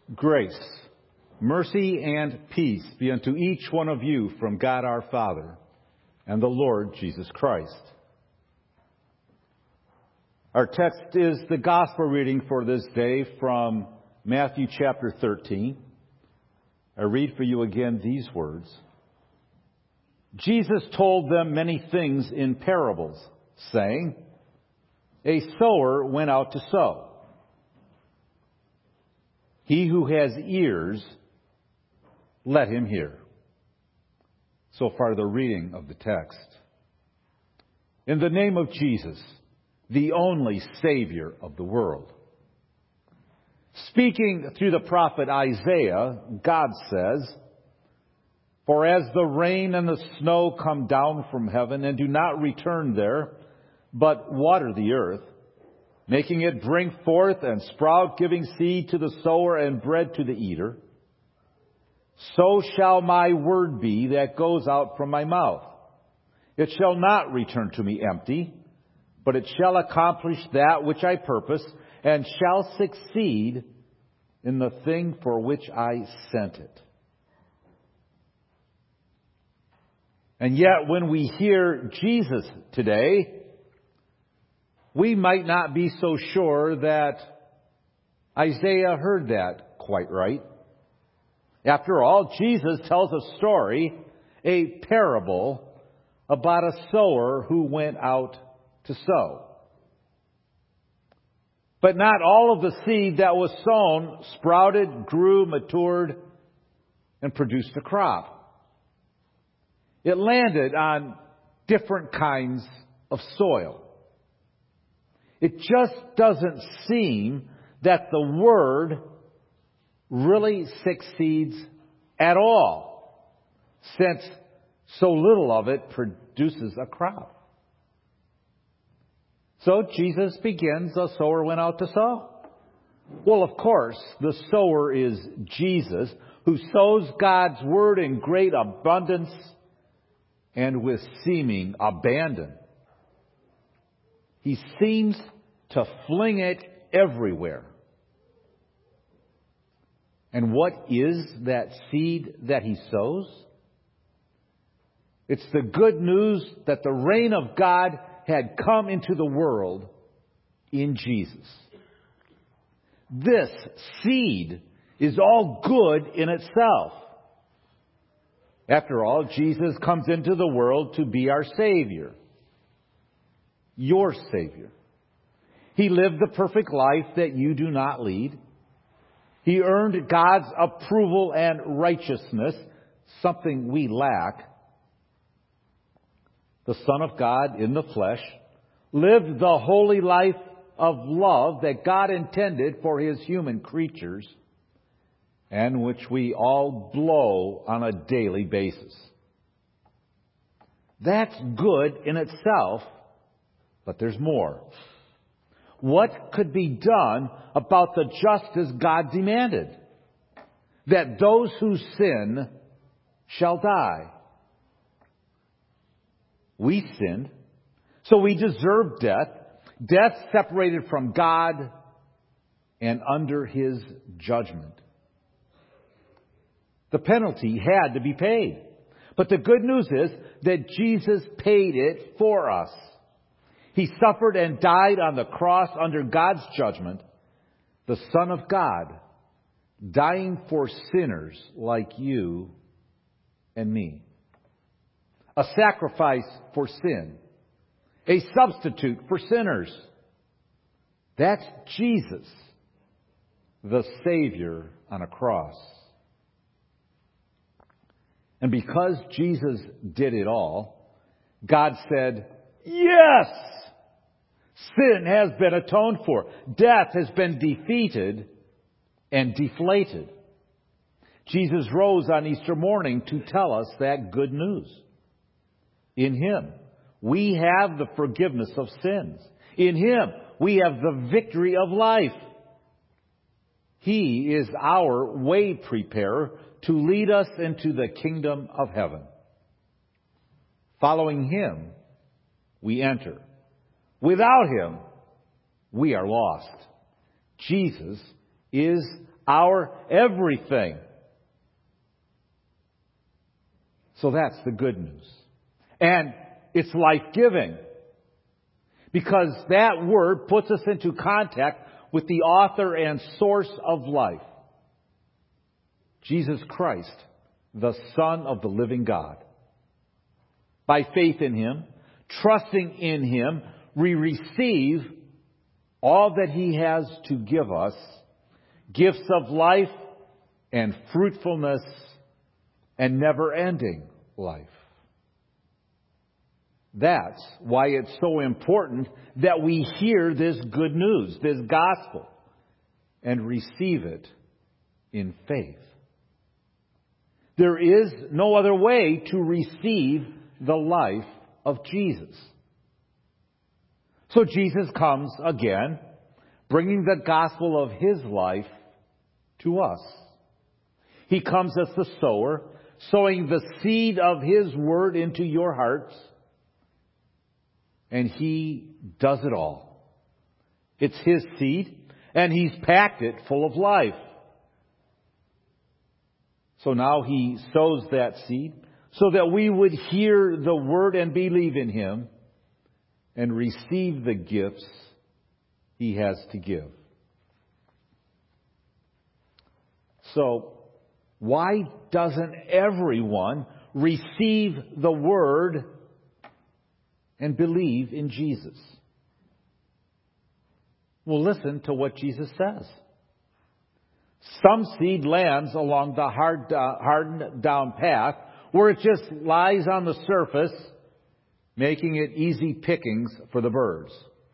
Grace, mercy, and peace be unto each one of you from God our Father and the Lord Jesus Christ. Our text is the gospel reading for this day from Matthew chapter 13. I read for you again these words. Jesus told them many things in parables, saying, A sower went out to sow. He who has ears, let him hear. So far, the reading of the text. In the name of Jesus, the only Savior of the world. Speaking through the prophet Isaiah, God says, For as the rain and the snow come down from heaven and do not return there, but water the earth, making it bring forth and sprout, giving seed to the sower and bread to the eater, so shall my word be that goes out from my mouth. It shall not return to me empty, but it shall accomplish that which I purpose, and shall succeed in the thing for which I sent it. And yet, when we hear Jesus today, we might not be so sure that Isaiah heard that quite right. After all, Jesus tells a story, a parable, about a sower who went out to sow. But not all of the seed that was sown sprouted, grew, matured, and produced a crop. It landed on different kinds of soil. It just doesn't seem that the Word really succeeds at all, since so little of it produces a crop. So Jesus begins, a sower went out to sow. Well, of course, the sower is Jesus, who sows God's Word in great abundance and with seeming abandon. He seems to fling it everywhere. And what is that seed that he sows? It's the good news that the reign of God had come into the world in Jesus. This seed is all good in itself. After all, Jesus comes into the world to be our Savior. Your Savior. He lived the perfect life that you do not lead. He earned God's approval and righteousness, something we lack. The Son of God in the flesh lived the holy life of love that God intended for His human creatures, and which we all blow on a daily basis. That's good in itself, but there's more. What could be done about the justice God demanded? That those who sin shall die. We sinned, so we deserve death. Death separated from God and under His judgment. The penalty had to be paid. But the good news is that Jesus paid it for us. He suffered and died on the cross under God's judgment, the Son of God, dying for sinners like you and me. A sacrifice for sin. A substitute for sinners. That's Jesus, the Savior on a cross. And because Jesus did it all, God said, Yes! Sin has been atoned for. Death has been defeated and deflated. Jesus rose on Easter morning to tell us that good news. In Him, we have the forgiveness of sins. In Him, we have the victory of life. He is our way preparer to lead us into the kingdom of heaven. Following Him, we enter. Without Him, we are lost. Jesus is our everything. So that's the good news. And it's life-giving. Because that word puts us into contact with the author and source of life. Jesus Christ, the Son of the living God. By faith in Him, trusting in Him, we receive all that He has to give us, gifts of life and fruitfulness and never-ending life. That's why it's so important that we hear this good news, this gospel, and receive it in faith. There is no other way to receive the life of Jesus. So Jesus comes again, bringing the gospel of His life to us. He comes as the sower, sowing the seed of His word into your hearts. And He does it all. It's His seed, and He's packed it full of life. So now He sows that seed so that we would hear the word and believe in Him and receive the gifts He has to give. So, why doesn't everyone receive the word and believe in Jesus? Well, listen to what Jesus says. Some seed lands along the hardened down path where it just lies on the surface, making it easy pickings for the birds.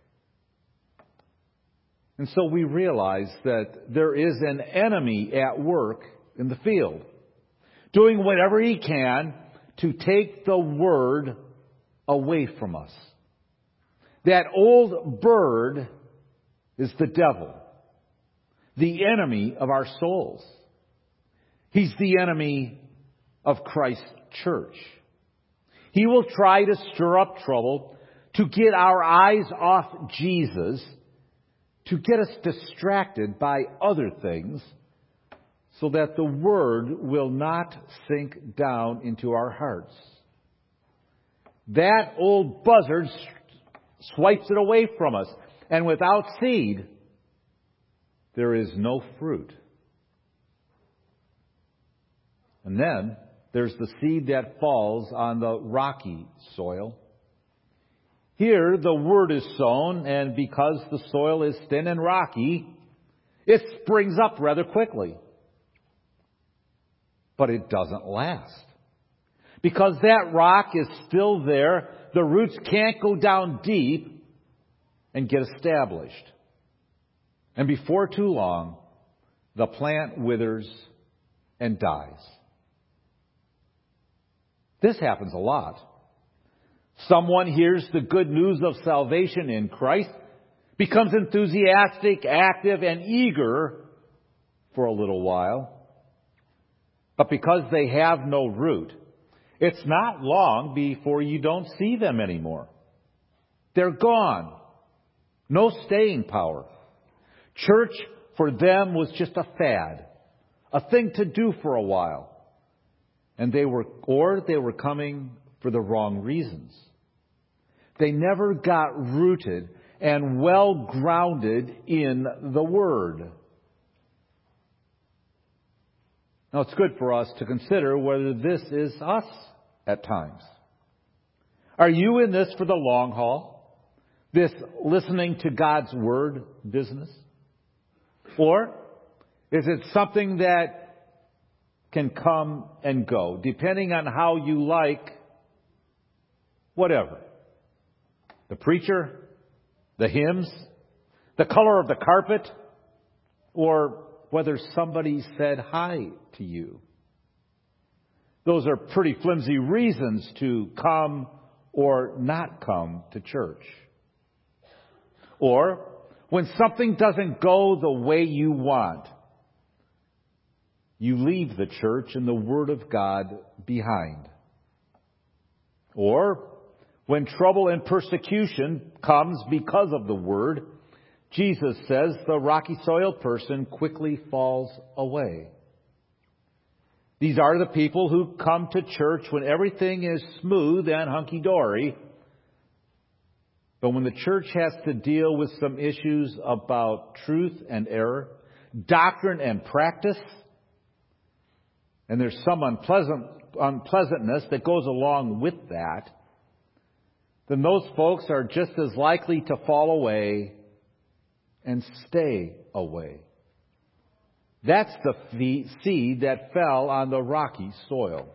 And so we realize that there is an enemy at work in the field, doing whatever he can to take the word away from us. That old bird is the devil, the enemy of our souls. He's the enemy of Christ's church. He will try to stir up trouble, to get our eyes off Jesus, to get us distracted by other things, so that the word will not sink down into our hearts. That old buzzard swipes it away from us. And without seed, there is no fruit. And then there's the seed that falls on the rocky soil. Here, the word is sown, and because the soil is thin and rocky, it springs up rather quickly. But it doesn't last. Because that rock is still there, the roots can't go down deep and get established. And before too long, the plant withers and dies. This happens a lot. Someone hears the good news of salvation in Christ, becomes enthusiastic, active, and eager for a little while. But because they have no root, it's not long before you don't see them anymore. They're gone. No staying power. Church for them was just a fad, a thing to do for a while. And they were coming for the wrong reasons. They never got rooted and well grounded in the Word. Now, it's good for us to consider whether this is us at times. Are you in this for the long haul? This listening to God's Word business? Or is it something that can come and go, depending on how you like whatever? The preacher, the hymns, the color of the carpet, or whether somebody said hi to you. Those are pretty flimsy reasons to come or not come to church. Or when something doesn't go the way you want, you leave the church and the Word of God behind. Or when trouble and persecution comes because of the Word, Jesus says the rocky soil person quickly falls away. These are the people who come to church when everything is smooth and hunky-dory. But when the church has to deal with some issues about truth and error, doctrine and practice, and there's some unpleasantness that goes along with that, then those folks are just as likely to fall away and stay away. That's the seed that fell on the rocky soil.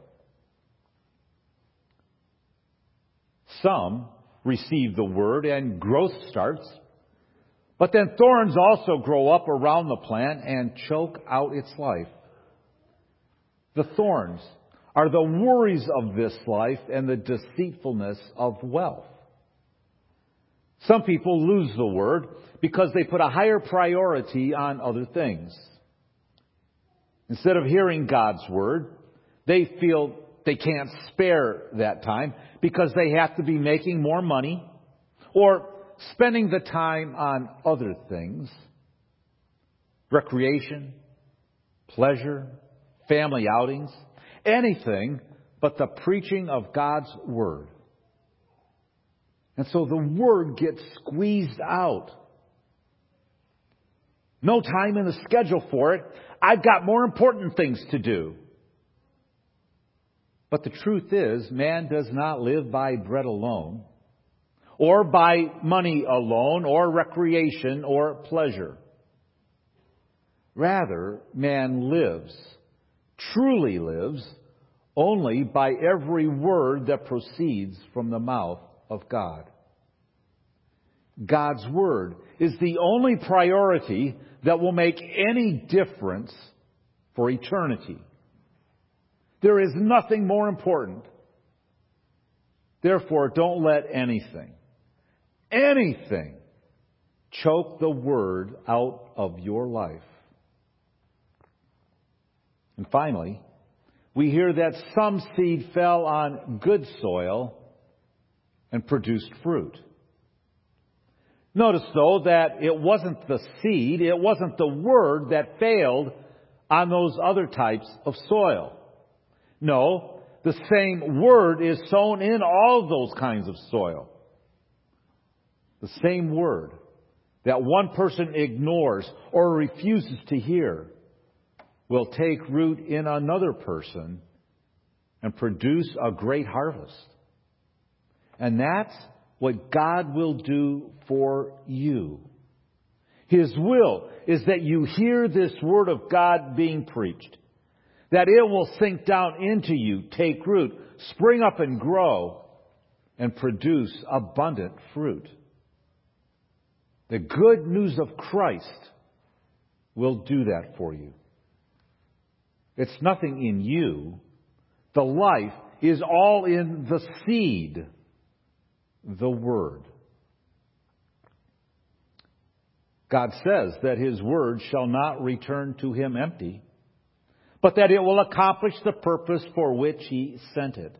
Some receive the word and growth starts, but then thorns also grow up around the plant and choke out its life. The thorns are the worries of this life and the deceitfulness of wealth. Some people lose the word because they put a higher priority on other things. Instead of hearing God's word, they feel they can't spare that time because they have to be making more money or spending the time on other things. Recreation, pleasure, family outings, anything but the preaching of God's word. And so the word gets squeezed out. No time in the schedule for it. I've got more important things to do. But the truth is, man does not live by bread alone, or by money alone, or recreation, or pleasure. Rather, man lives, truly lives, only by every word that proceeds from the mouth of God. God's word is the only priority that will make any difference for eternity. There is nothing more important. Therefore, don't let anything choke the word out of your life. And finally, we hear that some seed fell on good soil and produced fruit. Notice, though, that it wasn't the seed, it wasn't the word that failed on those other types of soil. No, the same word is sown in all those kinds of soil. The same word that one person ignores or refuses to hear will take root in another person and produce a great harvest. And that's what God will do for you. His will is that you hear this word of God being preached, that it will sink down into you, take root, spring up and grow, and produce abundant fruit. The good news of Christ will do that for you. It's nothing in you. The life is all in the seed, the Word. God says that His Word shall not return to Him empty, but that it will accomplish the purpose for which He sent it.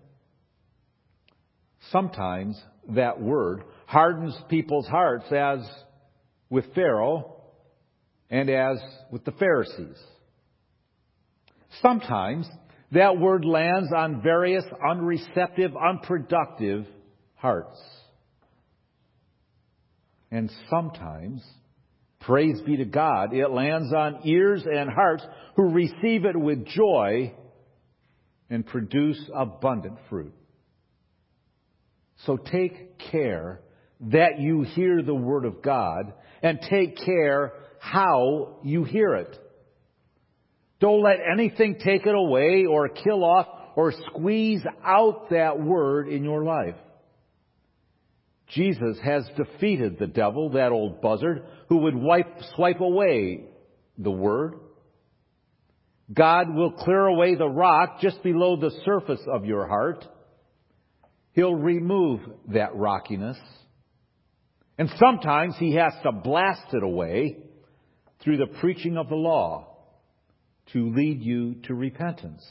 Sometimes that Word hardens people's hearts, as with Pharaoh and as with the Pharisees. Sometimes that Word lands on various unreceptive, unproductive hearts. And sometimes, praise be to God, it lands on ears and hearts who receive it with joy and produce abundant fruit. So take care that you hear the Word of God, and take care how you hear it. Don't let anything take it away or kill off or squeeze out that Word in your life. Jesus has defeated the devil, that old buzzard, who would swipe away the Word. God will clear away the rock just below the surface of your heart. He'll remove that rockiness. And sometimes He has to blast it away through the preaching of the law to lead you to repentance.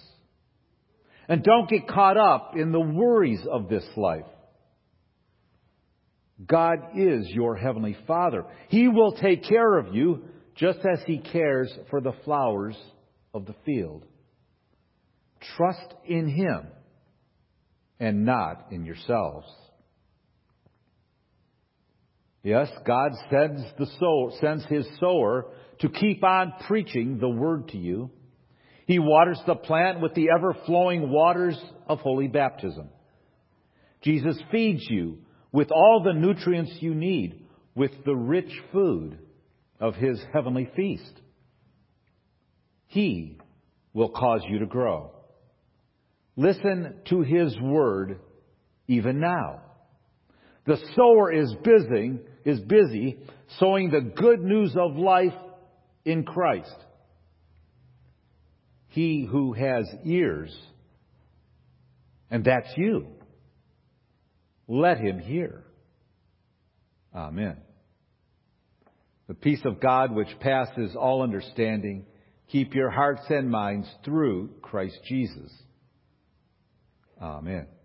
And don't get caught up in the worries of this life. God is your heavenly Father. He will take care of you just as He cares for the flowers of the field. Trust in Him and not in yourselves. Yes, God sends His sower to keep on preaching the Word to you. He waters the plant with the ever-flowing waters of holy baptism. Jesus feeds you with all the nutrients you need, with the rich food of His heavenly feast. He will cause you to grow. Listen to His word even now. The sower is busy sowing the good news of life in Christ. He who has ears, and that's you, let him hear. Amen. The peace of God which passes all understanding, keep your hearts and minds through Christ Jesus. Amen.